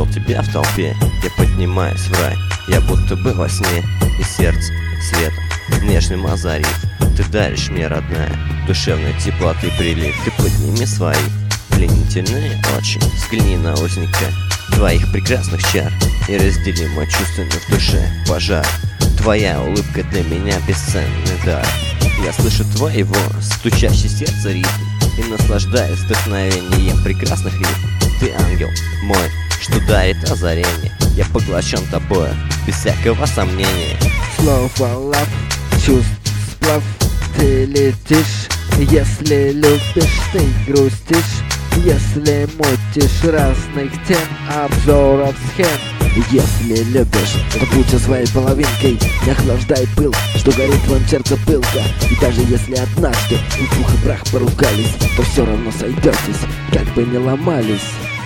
увидел тебя в толпе, я поднимаюсь в рай. Я будто бы во сне, и сердце светом нежным озарит. Ты даришь мне, родная, душевной теплоты прилив. Ты подними свои пленительные очи, взгляни на узника твоих прекрасных чар и раздели мой чувственный в душе пожар. Твоя улыбка для меня бесценный дар. Я слышу твоего стучащий сердце ритм и наслаждаюсь вдохновением прекрасных ритм. Ты ангел мой, что дарит озарение. Я поглощен тобой, без всякого сомнения. Слово лав, чувств сплав. Ты летишь, если любишь, ты грустишь, если мутишь разных тем, обзоров схем. Если любишь, то будь со своей половинкой, не охлаждай пыл, что горит в твоем сердце пылка. И даже если однажды и пух и прах поругались, то все равно сойдетесь, как бы не ломались.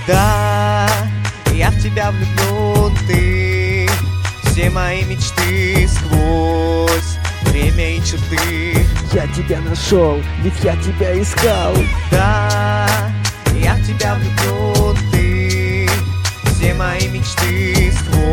Да, я в тебя влюблен, ты все мои мечты сквозь время и черты. Я тебя нашел, ведь я тебя искал. Да, я в тебя влюблен, ты все мои мечты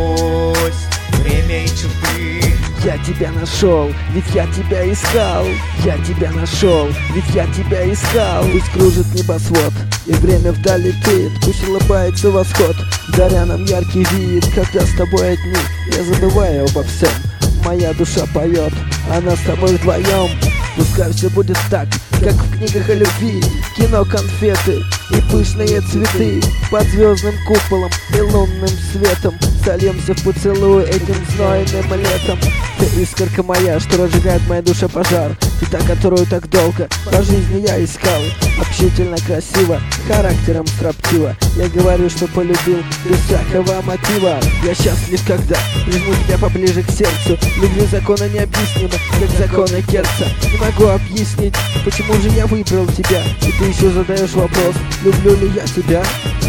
сквозь время и черты. Я тебя нашел, ведь я тебя искал. Я тебя нашел, ведь я тебя искал. Пусть кружит небосвод, и время вдаль летит. Пусть улыбается восход, даря нам яркий вид. Когда с тобой одни, я забываю обо всем. Моя душа поет, она с тобой вдвоем. Пускай все будет так, как в книгах о любви. Кино, конфеты и пышные цветы. Под звездным куполом и лунным светом сольемся в поцелуй этим знойным летом. Ты искорка моя, что разжигает моя душа пожар. Ты та, которую так долго по жизни я искал. Общительно, красиво, характером строптиво. Я говорю, что полюбил без всякого мотива. Я счастлив, когда прижму тебя поближе к сердцу. Любви закона необъяснима, как законы Керца. Не могу объяснить, почему же я выбрал тебя. И ты еще задаешь вопрос, люблю ли я тебя.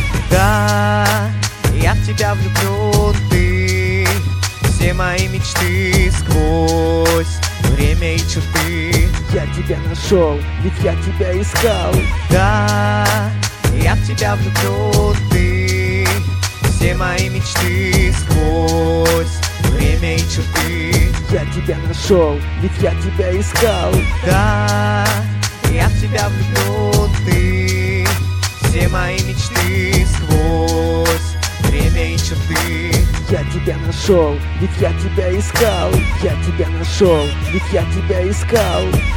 Да, я в тебя влюблен, ты все мои мечты сквозь время и черты. Я тебя нашел, ведь я тебя искал. Да, я в тебя влюблен, ты все мои мечты сквозь время и черты. Я тебя нашел, ведь я тебя искал. Да, я в тебя влюблен, ты все мои мечты сквозь время и черты. Я тебя нашел, ведь я тебя искал. Я тебя нашел, ведь я тебя искал.